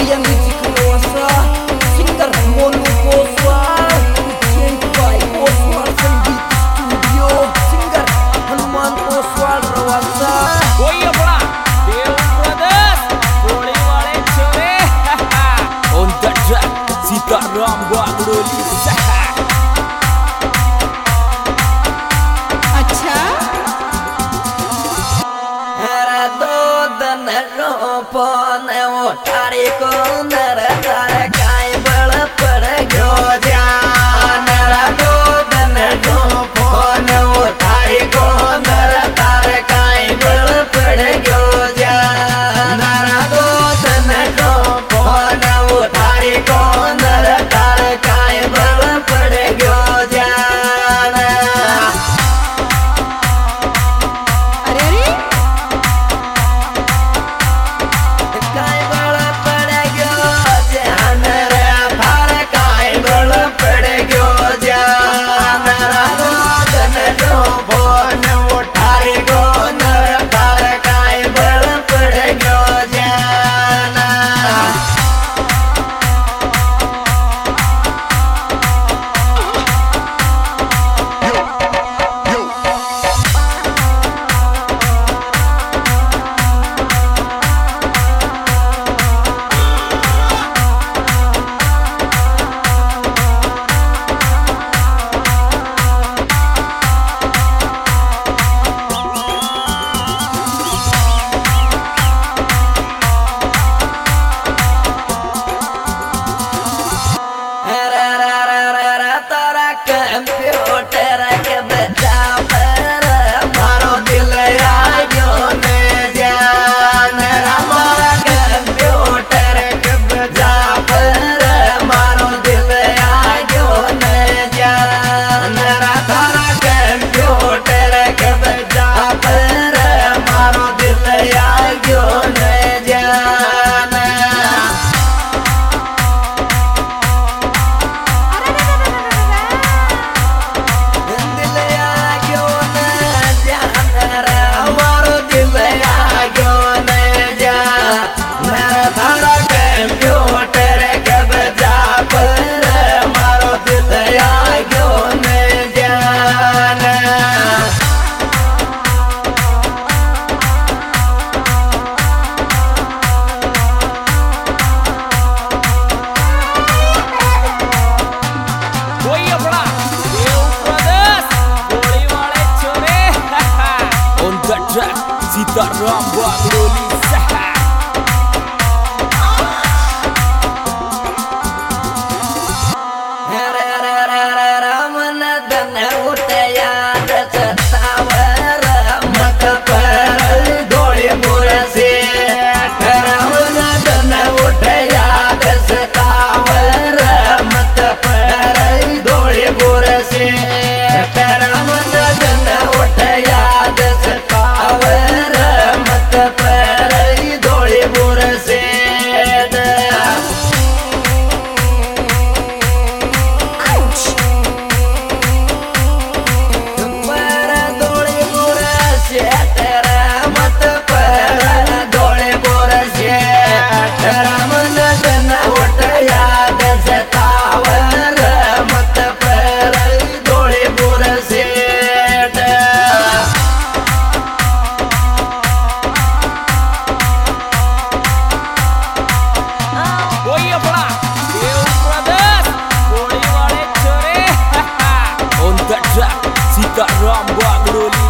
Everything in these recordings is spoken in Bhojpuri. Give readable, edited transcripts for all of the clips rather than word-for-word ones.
yang music kuasa singer Monu Oswal Ujian by Oswal Sendit Studio singer Hanuman Oswal Rawasa. Oh iya pula Dev Brothers Boli wale chore on the track Sitaram Bagdoli. Pone utari ko nara tara kai bala pada gyoja nara do dana do pone utari ko nara tara kai bala pada gyoja nara do dana do pone utari ko nara tara kai bala pada gyoja. Computer ke beda per maro dil ayo ne jaan ramara computer ke beda per maro dil ayo ne jaan ramara computer ke beda per maro dil ayo ne jaan. Sitaram Bagdoli. Sitaram Bagdoli.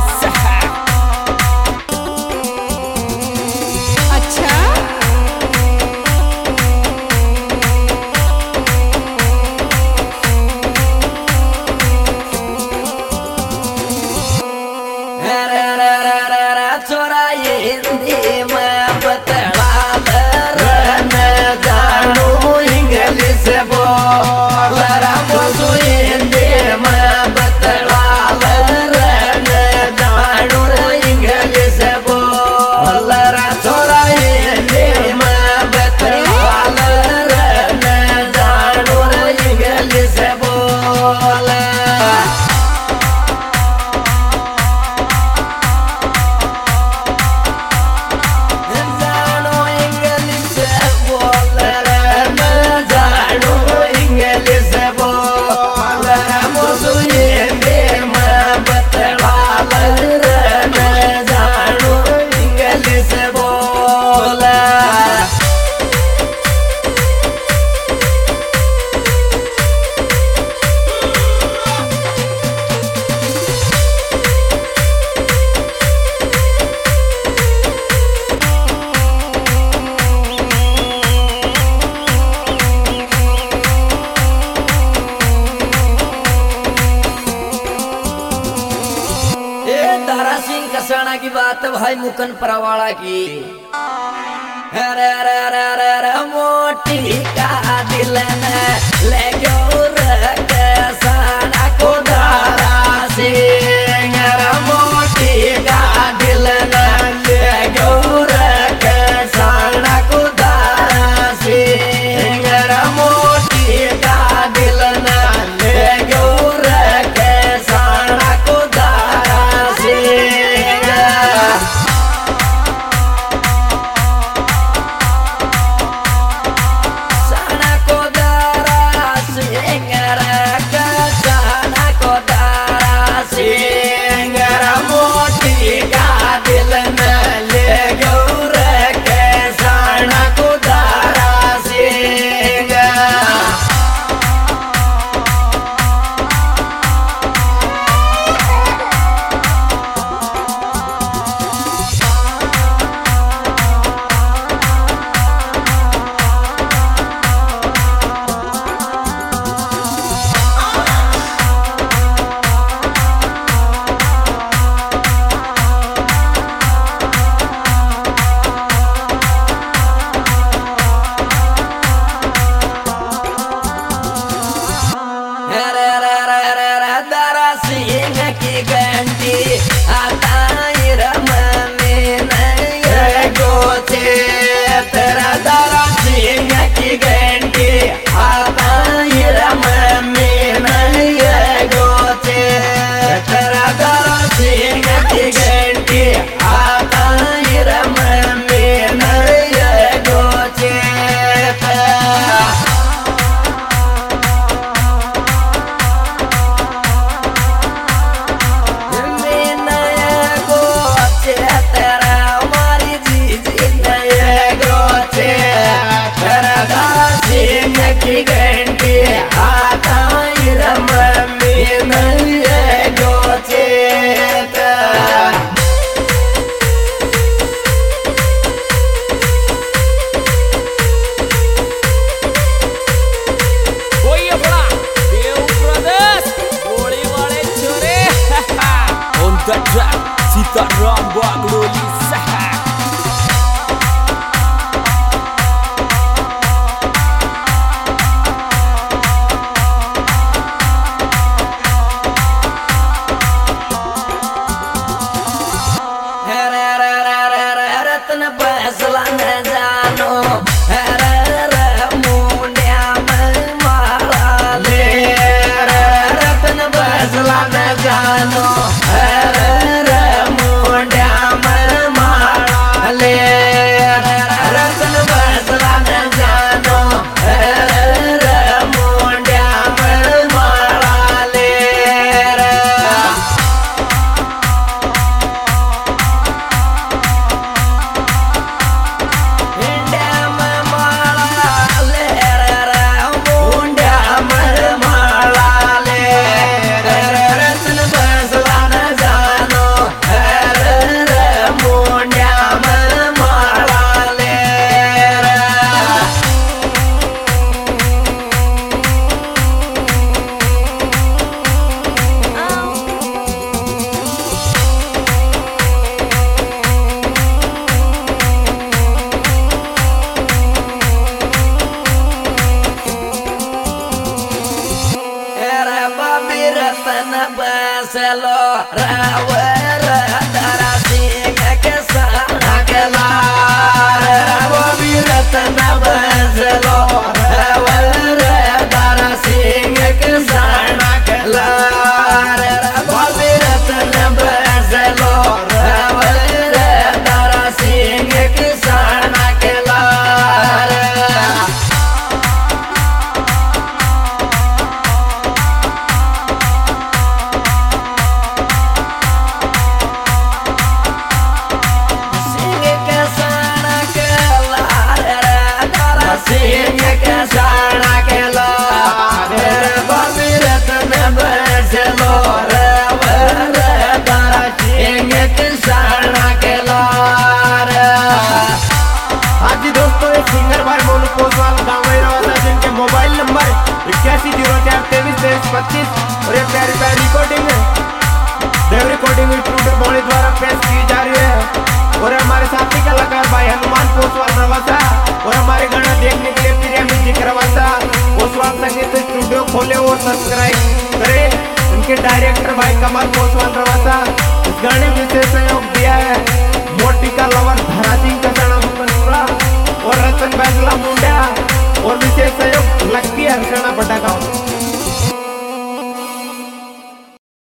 बड़ भाई मुकन परवाड़ा की रे रे रे रे रे मोटी का दिल ने ले गयो रे कैसा को दारा सिंह रे मोटी का दिल ने ले गयो रे कैसा को दारा सिंह रे मोटी का दिल ने ले गयो रे कैसा को Dara Singh Sitaram Baglu Lisa. रत्न फैसला न जानो मुंडिया में मारा ले रत्न फैसला न जानो रतन बसलो रावर दरा सिंह के साना के लार रतन बसलो रावर दरा सिंह के साना के लार रतन बसलो रावर दरा सिंह के साना के लार मोबाइल नंबर 8104232325 और एक प्यारी प्यारी रिकॉर्डिंग है। देव रिकॉर्डिंग स्टूडियो बौड़ी द्वारा पेश की जा रही है। और हमारे साथी कलाकार भाई हनुमान पोसवाल रवासा और हमारे गाना देखने के लिए प्रिया म्यूजिक रवासा पोसवाल संगीत स्टूडियो खोले और सब्सक्राइब करें। उनके डायरेक्टर भाई कमल पोसवाल रवासा इस गाने में विशेष सहयोग दिया है। मोटी का लवर धरा सिंह कसना मुकनपुरा और रतन बैगला मुंडा और विशेष सहयोग लक्की हर्षणा पटाखा।